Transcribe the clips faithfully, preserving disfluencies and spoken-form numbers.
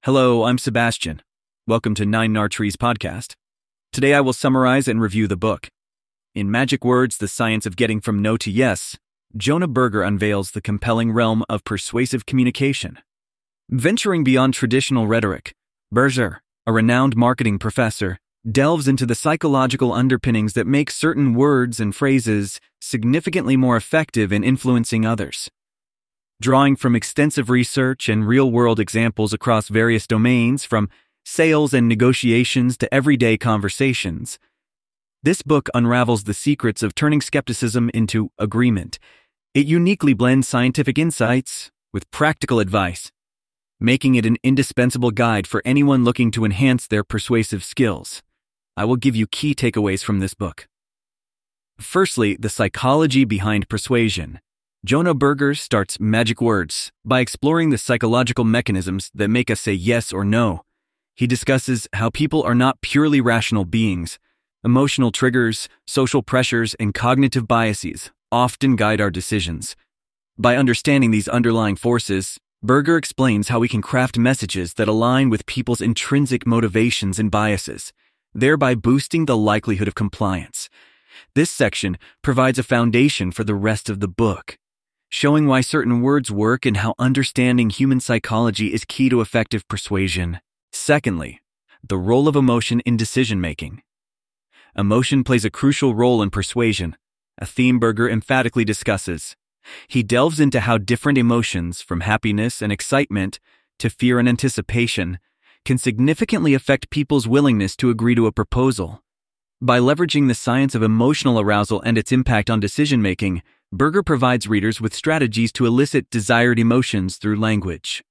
Hello, I'm Sebastian. Welcome to Nine Nar Trees podcast. Today I will summarize and review the book. In Magic Words, The Science of Getting from No to Yes, Jonah Berger unveils the compelling realm of persuasive communication. Venturing beyond traditional rhetoric, Berger, a renowned marketing professor, delves into the psychological underpinnings that make certain words and phrases significantly more effective in influencing others. Drawing from extensive research and real-world examples across various domains, from sales and negotiations to everyday conversations, this book unravels the secrets of turning skepticism into agreement. It uniquely blends scientific insights with practical advice, making it an indispensable guide for anyone looking to enhance their persuasive skills. I will give you key takeaways from this book. Firstly, the psychology behind persuasion. Jonah Berger starts Magic Words by exploring the psychological mechanisms that make us say yes or no. He discusses how people are not purely rational beings. Emotional triggers, social pressures, and cognitive biases often guide our decisions. By understanding these underlying forces, Berger explains how we can craft messages that align with people's intrinsic motivations and biases, thereby boosting the likelihood of compliance. This section provides a foundation for the rest of the book, showing why certain words work and how understanding human psychology is key to effective persuasion. Secondly, the role of emotion in decision-making. Emotion plays a crucial role in persuasion, a theme Berger emphatically discusses. He delves into how different emotions, from happiness and excitement to fear and anticipation, can significantly affect people's willingness to agree to a proposal. By leveraging the science of emotional arousal and its impact on decision-making, Berger provides readers with strategies to elicit desired emotions through language.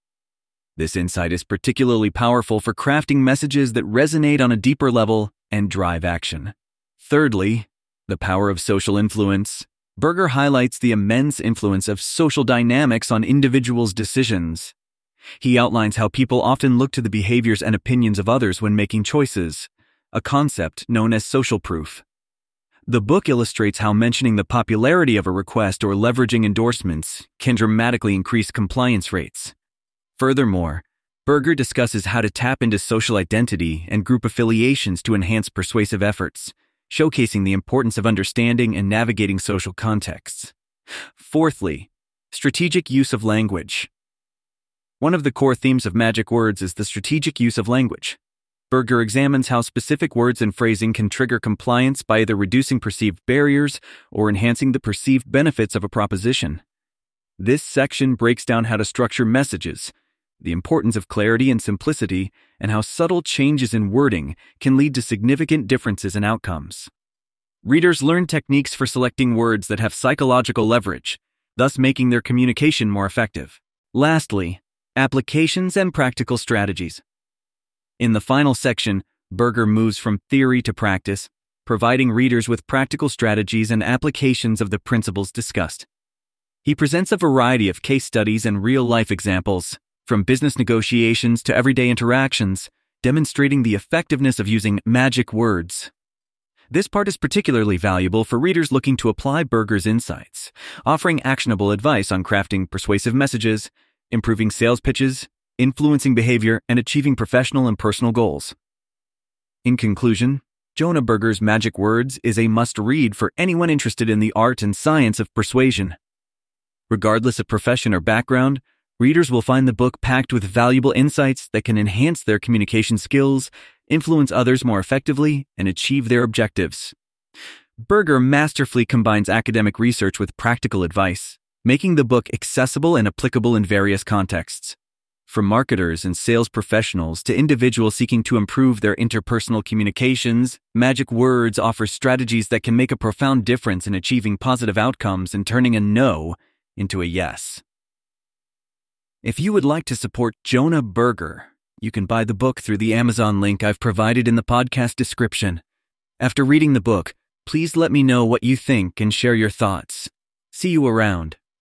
This insight is particularly powerful for crafting messages that resonate on a deeper level and drive action. Thirdly, the power of social influence. Berger highlights the immense influence of social dynamics on individuals' decisions. He outlines how people often look to the behaviors and opinions of others when making choices, a concept known as social proof. The book illustrates how mentioning the popularity of a request or leveraging endorsements can dramatically increase compliance rates. Furthermore, Berger discusses how to tap into social identity and group affiliations to enhance persuasive efforts, showcasing the importance of understanding and navigating social contexts. Fourthly, strategic use of language. One of the core themes of Magic Words is the strategic use of language. Berger examines how specific words and phrasing can trigger compliance by either reducing perceived barriers or enhancing the perceived benefits of a proposition. This section breaks down how to structure messages, the importance of clarity and simplicity, and how subtle changes in wording can lead to significant differences in outcomes. Readers learn techniques for selecting words that have psychological leverage, thus making their communication more effective. Lastly, applications and practical strategies. In the final section, Berger moves from theory to practice, providing readers with practical strategies and applications of the principles discussed. He presents a variety of case studies and real-life examples, from business negotiations to everyday interactions, demonstrating the effectiveness of using magic words. This part is particularly valuable for readers looking to apply Berger's insights, offering actionable advice on crafting persuasive messages, improving sales pitches, influencing behavior, and achieving professional and personal goals. In conclusion, Jonah Berger's Magic Words is a must-read for anyone interested in the art and science of persuasion. Regardless of profession or background, readers will find the book packed with valuable insights that can enhance their communication skills, influence others more effectively, and achieve their objectives. Berger masterfully combines academic research with practical advice, making the book accessible and applicable in various contexts. From marketers and sales professionals to individuals seeking to improve their interpersonal communications, Magic Words offers strategies that can make a profound difference in achieving positive outcomes and turning a no into a yes. If you would like to support Jonah Berger, you can buy the book through the Amazon link I've provided in the podcast description. After reading the book, please let me know what you think and share your thoughts. See you around.